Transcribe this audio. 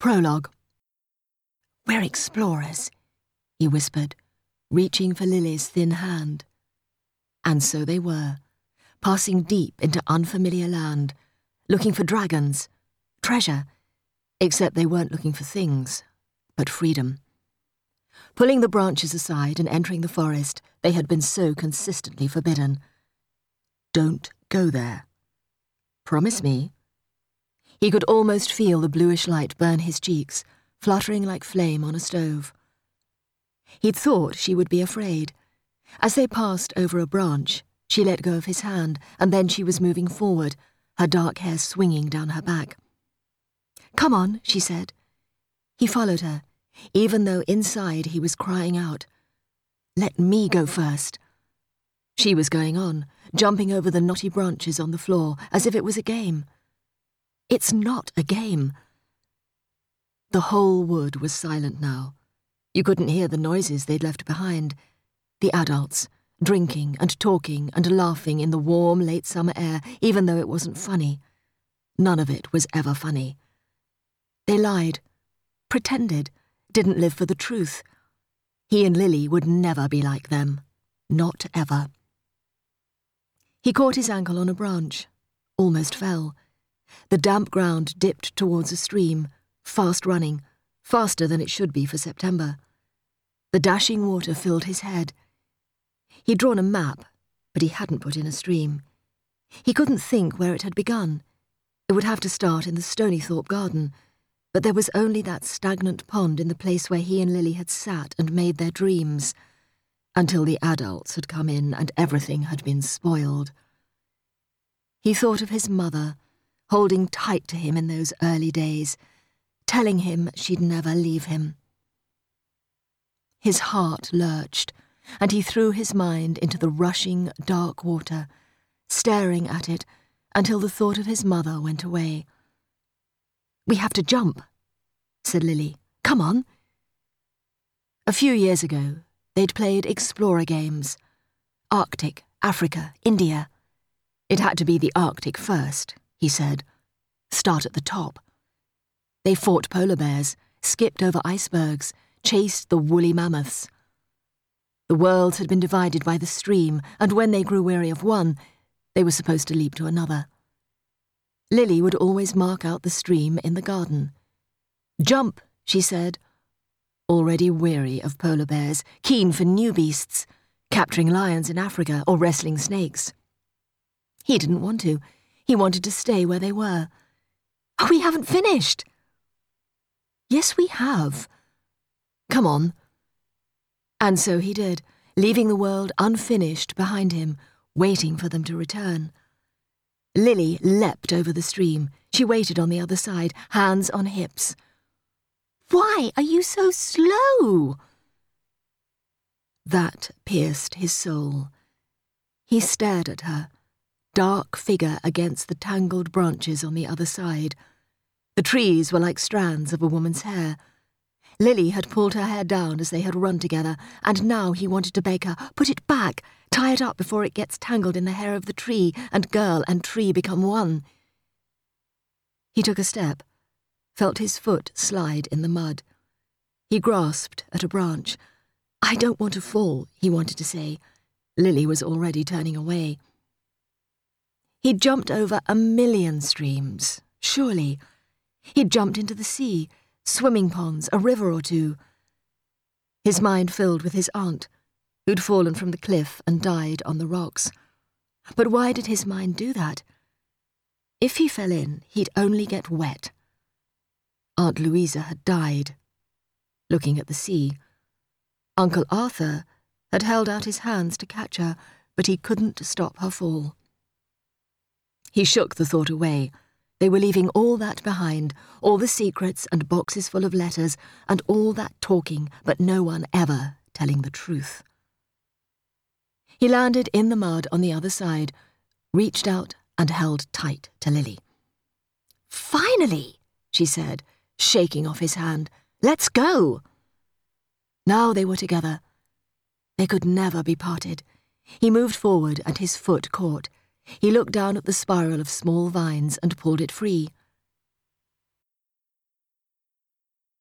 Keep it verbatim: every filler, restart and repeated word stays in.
Prologue. "We're explorers," he whispered, reaching for Lily's thin hand. And so they were, passing deep into unfamiliar land, looking for dragons, treasure, except they weren't looking for things, but freedom. Pulling the branches aside and entering the forest they had been so consistently forbidden. Don't go there. Promise me. He could almost feel the bluish light burn his cheeks, fluttering like flame on a stove. He'd thought she would be afraid. As they passed over a branch, she let go of his hand, and then she was moving forward, her dark hair swinging down her back. "Come on," she said. He followed her, even though inside he was crying out, "Let me go first." She was going on, jumping over the knotty branches on the floor, as if it was a game. It's not a game. The whole wood was silent now. You couldn't hear the noises they'd left behind. The adults, drinking and talking and laughing in the warm, late summer air, even though it wasn't funny. None of it was ever funny. They lied, pretended, didn't live for the truth. He and Lily would never be like them. Not ever. He caught his ankle on a branch, almost fell. The damp ground dipped towards a stream, fast running, faster than it should be for September. The dashing water filled his head. He'd drawn a map, but he hadn't put in a stream. He couldn't think where it had begun. It would have to start in the Stonythorpe garden, but there was only that stagnant pond in the place where he and Lily had sat and made their dreams, until the adults had come in and everything had been spoiled. He thought of his mother, holding tight to him in those early days, telling him she'd never leave him. His heart lurched, and he threw his mind into the rushing, dark water, staring at it until the thought of his mother went away. "We have to jump," said Lily. "Come on." A few years ago, they'd played explorer games. Arctic, Africa, India. It had to be the Arctic first, he said. Start at the top. They fought polar bears, skipped over icebergs, chased the woolly mammoths. The worlds had been divided by the stream, and when they grew weary of one, they were supposed to leap to another. Lily would always mark out the stream in the garden. "Jump," she said, already weary of polar bears, keen for new beasts, capturing lions in Africa or wrestling snakes. He didn't want to. He wanted to stay where they were. "Oh, we haven't finished." "Yes, we have. Come on." And so he did, leaving the world unfinished behind him, waiting for them to return. Lily leapt over the stream. She waited on the other side, hands on hips. "Why are you so slow?" That pierced his soul. He stared at her, dark figure against the tangled branches on the other side. The trees were like strands of a woman's hair. Lily had pulled her hair down as they had run together, and now he wanted to beg her, "Put it back, tie it up before it gets tangled in the hair of the tree, and girl and tree become one." He took a step, felt his foot slide in the mud. He grasped at a branch. "I don't want to fall," he wanted to say. Lily was already turning away. He'd jumped over a million streams, surely. He'd jumped into the sea, swimming ponds, a river or two. His mind filled with his aunt, who'd fallen from the cliff and died on the rocks. But why did his mind do that? If he fell in, he'd only get wet. Aunt Louisa had died, looking at the sea. Uncle Arthur had held out his hands to catch her, but he couldn't stop her fall. He shook the thought away. They were leaving all that behind, all the secrets and boxes full of letters, and all that talking, but no one ever telling the truth. He landed in the mud on the other side, reached out and held tight to Lily. "Finally," she said, shaking off his hand. "Let's go." Now they were together. They could never be parted. He moved forward and his foot caught. He looked down at the spiral of small vines and pulled it free.